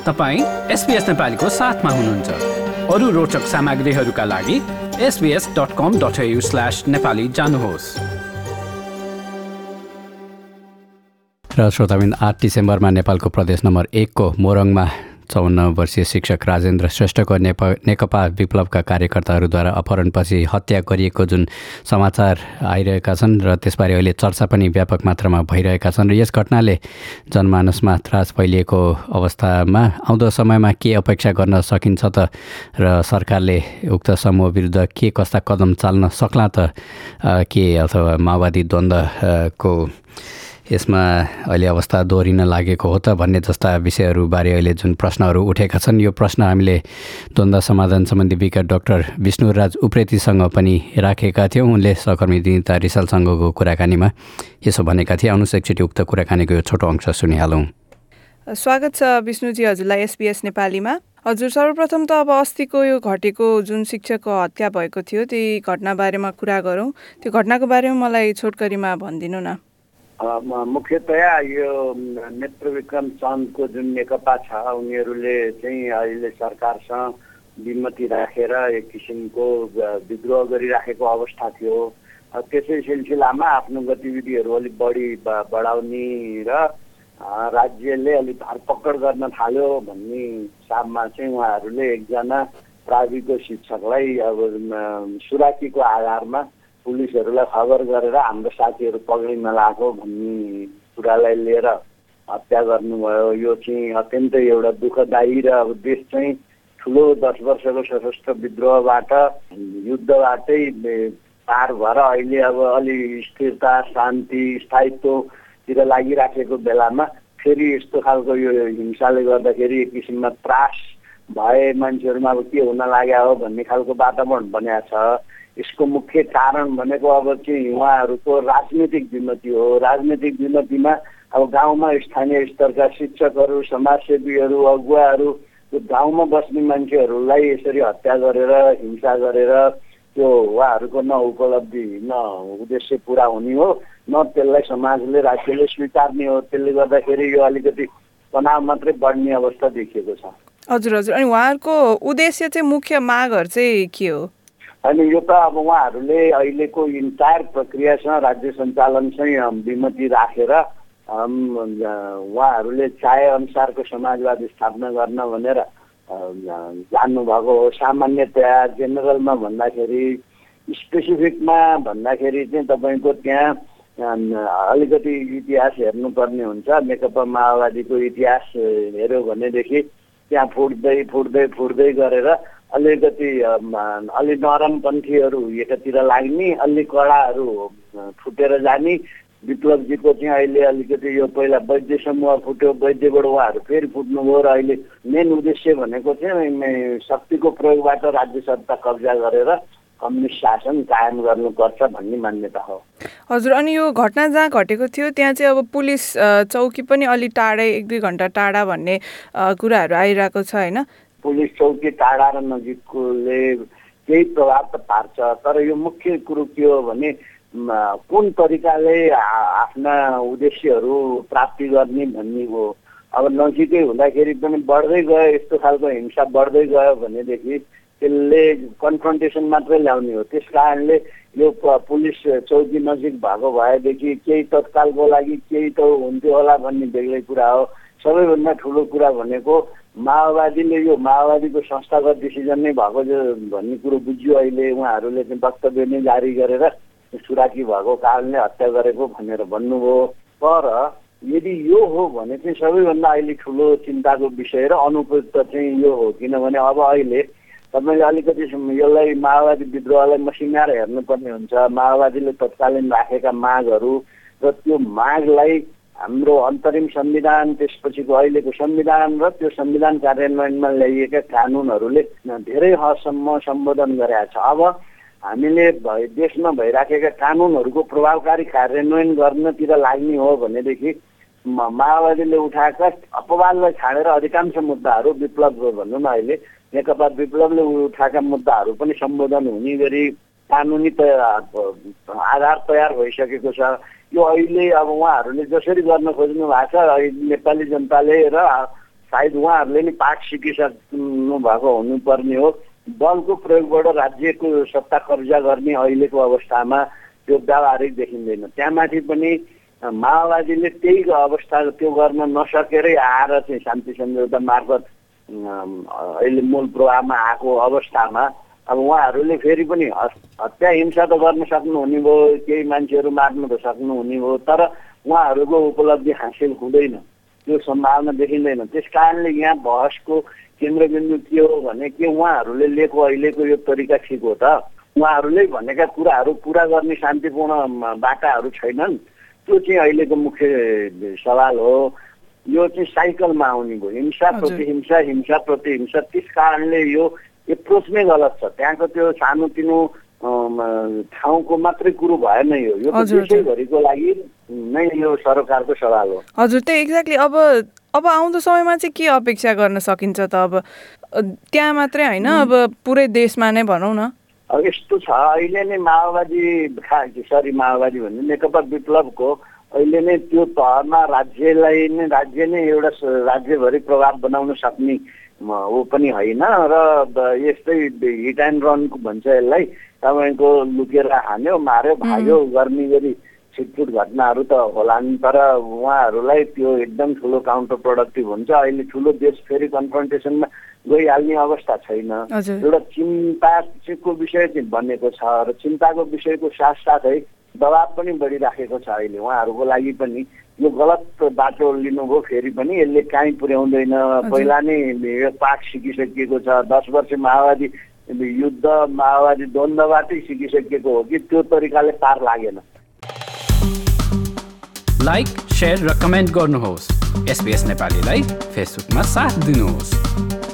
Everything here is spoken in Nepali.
तपाईं SBS नेपालीको साथमा हुनुहुन्छ। अरू रोचक सामग्रीहरूका लागि sbs.com.au/nepali जानुहोस्। र श्रोताबिन 8 डिसेम्बरमा नेपालको प्रदेश नम्बर 1 को मोरङमा 54 वर्षीय शिक्षक राजेन्द्र श्रेष्ठको नेकपा विप्लवका कार्यकर्ताहरूद्वारा अपहरणपछि हत्या गरिएको जुन समाचार आइरहेका छन् र त्यसबारे अहिले चर्चा पनि व्यापक मात्रामा भइरहेका छन् र यस घटनाले जनमानसमा त्रास फैलिएको अवस्थामा आउँदो समयमा के अपेक्षा गर्न सकिन्छ त र सरकारले उक्त समूह विरुद्ध के कस्ता कदम चाल्न सक्ला त के अथवा माओवादी द्वन्द्वको यसमा अहिले अवस्था दोहोरिन लागेको हो त भन्ने जस्ता विषयहरूबारे अहिले जुन प्रश्नहरू उठेका छन् यो प्रश्न हामीले द्वन्द्व समाधान सम्बन्धी विज्ञ डाक्टर विष्णुराज उप्रेतीसँग पनि राखेका थियौँ। उनले सहकर्मी दिनिता रिसालसँगको कुराकानीमा यसो भनेका थिए। आउनुहोस् एकचोटि उक्त कुराकानीको यो छोटो अंश सुनिहालौँ। स्वागत छ विष्णुजी हजुरलाई SBS नेपालीमा। हजुर, सर्वप्रथम त अब अस्तिको यो घटेको जुन शिक्षकको हत्या भएको थियो त्यही घटनाबारेमा कुरा गरौँ। त्यो घटनाको बारेमा मलाई छोटकरीमा भनिदिनु न। मुख्यतया यो नेत्रविक्रम चन्दको जुन नेकपा छ उनीहरूले चाहिँ अहिले सरकारसँग विमति राखेर एक किसिमको विद्रोह गरिराखेको अवस्था थियो। त्यसै सिलसिलामा आफ्नो गतिविधिहरू अलिक बढी बढाउने र राज्यले अलिक धरपकड गर्न थाल्यो भन्ने हिसाबमा चाहिँ उहाँहरूले एकजना प्राविको शिक्षकलाई अब सुराकीको आधारमा पुलिसहरूलाई खबर गरेर हाम्रो साथीहरू पक्रिन लागेको भन्ने कुरालाई लिएर हत्या गर्नुभयो। यो चाहिँ अत्यन्तै एउटा दुःखदायी र अब देश चाहिँ ठुलो 10 वर्षको सशस्त्र विद्रोहबाट युद्धबाटै पार भएर अहिले अब अलि स्थिरता शान्ति स्थायित्वतिर लागिराखेको बेलामा फेरि यस्तो खालको यो हिंसाले गर्दाखेरि एक किसिममा त्रास भए मान्छेहरूमा अब के हुन लाग्यो हो भन्ने खालको वातावरण बनेको छ। यसको मुख्य कारण भनेको अब चाहिँ उहाँहरूको राजनीतिक विमति हो। राजनीतिक विमतिमा अब गाउँमा स्थानीय स्तरका शिक्षकहरू समाजसेवीहरू अगुवाहरू त्यो गाउँमा बस्ने मान्छेहरूलाई यसरी हत्या गरेर हिंसा गरेर त्यो उहाँहरूको न उपलब्धि न उद्देश्य पुरा हुने हो न त्यसलाई समाजले राज्यले स्वीकार्ने हो। त्यसले गर्दाखेरि यो अलिकति तनाव मात्रै बढ्ने अवस्था देखिएको छ। हजुर हजुर, अनि उहाँहरूको उद्देश्य चाहिँ मुख्य मागहरू चाहिँ के हो? अनि यो त अब उहाँहरूले अहिलेको इन्टायर प्रक्रियासँग राज्य सञ्चालनसँग विमति राखेर उहाँहरूले चाहे अनुसारको समाजवाद स्थापना गर्न भनेर जान्नुभएको हो। सामान्यतया जेनरलमा भन्दाखेरि स्पेसिफिकमा भन्दाखेरि चाहिँ तपाईँको त्यहाँ अलिकति इतिहास हेर्नुपर्ने हुन्छ। नेकपा माओवादीको इतिहास हेऱ्यो भनेदेखि त्यहाँ फुट्दै गरेर अलिकति अलि नरमपन्थीहरू एकातिर लाग्ने अलि कडाहरू फुटेर जाने। विप्लवजीको चाहिँ अहिले अलिकति यो पहिला वैद्य समूह फुट्यो, वैद्यबाट उहाँहरू फेरि फुट्नुभयो र अहिले मेन उद्देश्य भनेको चाहिँ शक्तिको प्रयोगबाट राज्य सत्ता कब्जा गरेर कम्युनिस्ट शासन कायम गर्नुपर्छ भन्ने मान्यता हो। हजुर, अनि यो घटना जहाँ घटेको थियो त्यहाँ चाहिँ अब पुलिस चौकी पनि अलि टाढै 1-2 घन्टा टाढा भन्ने कुराहरू आइरहेको छ होइन? पुलिस चौकी टाढा र नजिककोले केही प्रभाव त पार्छ, तर यो मुख्य कुरो के हो भने कुन तरिकाले आफ्ना उद्देश्यहरू प्राप्ति गर्ने भन्ने हो। अब नजिकै हुँदाखेरि पनि बढ्दै गयो यस्तो खालको हिंसा बढ्दै गयो भनेदेखि त्यसले कन्फ्रन्टेसन मात्रै ल्याउने हो। त्यस कारणले यो पुलिस चौकी नजिक भएको भएदेखि केही तत्कालको लागि केही त हुन्थ्यो होला भन्ने बेग्लै कुरा हो। सबैभन्दा ठुलो कुरा भनेको माओवादीले यो माओवादीको संस्थागत डिसिजन नै भएको भन्ने कुरो बुझ्यो। अहिले उहाँहरूले चाहिँ वक्तव्य नै जारी गरेर सुराकी भएको कारणले हत्या गरेको भनेर भन्नुभयो। तर यदि यो हो भने चाहिँ सबैभन्दा अहिले ठुलो चिन्ताको विषय र अनुपयुक्त चाहिँ यो हो, किनभने अब अहिले तपाईँले अलिकति यसलाई माओवादी विद्रोहलाई मसिनाएर हेर्नुपर्ने हुन्छ। माओवादीले तत्कालीन राखेका मागहरू र त्यो मागलाई हाम्रो अन्तरिम संविधान त्यसपछिको अहिलेको संविधान र त्यो संविधान कार्यान्वयनमा ल्याइएका कानुनहरूले धेरै हदसम्म सम्बोधन गरेका छ। अब हामीले देशमा भइराखेका कानुनहरूको प्रभावकारी कार्यान्वयन गर्नतिर लाग्ने हो भनेदेखि माओवादीले उठाएका अपवादलाई छाडेर अधिकांश मुद्दाहरू विप्लव भनौँ न अहिले नेकपा विप्लवले उठाएका मुद्दाहरू पनि सम्बोधन हुने गरी कानुनी आधार तयार भइसकेको छ। यो अहिले अब उहाँहरूले जसरी गर्न खोज्नु भएको छ नेपाली जनताले र सायद उहाँहरूले नि पाठ सिकिसक्नु भएको हुनुपर्ने हो। बलको प्रयोगबाट राज्यको सत्ता कब्जा गर्ने अहिलेको अवस्थामा त्यो व्यावहारिक देखिँदैन। त्यहाँमाथि पनि माओवादीले त्यही अवस्था त्यो गर्न नसकेरै आएर चाहिँ शान्ति सम्झौता मार्फत अहिले मूल प्रवाहमा आएको अवस्थामा अब उहाँहरूले फेरि पनि हत्या हिंसा त गर्न सक्नुहुने भयो, केही मान्छेहरू मार्नु त सक्नुहुने भयो, तर उहाँहरूको उपलब्धि हासिल हुँदैन, त्यो सम्भावना देखिँदैन। त्यस कारणले यहाँ बहसको केन्द्रबिन्दु के हो भने के उहाँहरूले लिएको अहिलेको यो तरिका ठिक हो त? उहाँहरूले भनेका कुराहरू पुरा गर्ने शान्तिपूर्ण बाटाहरू छैनन्, त्यो चाहिँ अहिलेको मुख्य सवाल हो। यो चाहिँ साइकलमा आउने भयो, हिंसा प्रति हिंसा, हिंसा प्रति हिंसा। त्यस कारणले यो एप्रोच नै गलत छ। त्यहाँको त्यो सानोतिनो ठाउँको मात्रै कुरो भएन, यो देशैभरिको लागि नै यो सरकारको सवाल हो। हजुर, त्यही एक्ज्याक्टली। अब आउँदो समयमा चाहिँ के अपेक्षा गर्न सकिन्छ त? अब त्यहाँ मात्रै होइन, अब पुरै देशमा नै भनौँ न। अब यस्तो छ, अहिले नै माओवादी भन्ने नेकपा विप्लवको अहिले नै त्यो तहमा राज्य नै एउटा राज्यभरि प्रभाव बनाउन सक्ने हो पनि होइन र यस्तै हिट एन्ड रनको भन्छ यसलाई, तपाईँको लुकेर हान्यो, मार्यो, भाग्यो गर्ने गरी छिटफुट घटनाहरू त होला नि, तर उहाँहरूलाई त्यो एकदम ठुलो काउन्टर प्रोडक्टिभ हुन्छ। अहिले ठुलो देश फेरि कन्फ्रन्टेसनमा गइहाल्ने अवस्था छैन। एउटा चिन्ताको विषय चाहिँ बनेको छ र चिन्ताको विषयको साथसाथै दबाब पनि बढिराखेको छ अहिले उहाँहरूको लागि पनि। यो गलत बाटो लिनुभयो, फेरि पनि यसले कहीँ पुर्याउँदैन। पहिला नै यो पाठ सिकिसकिएको छ, 10 वर्ष माओवादी युद्ध, माओवादी द्वन्द्वबाटै सिकिसकेको हो कि त्यो तरिकाले पार लागेन। लाइक, शेयर र कमेन्ट गर्नुहोस्। SBS नेपालीलाई फेसबुकमा साथ दिनुहोस्।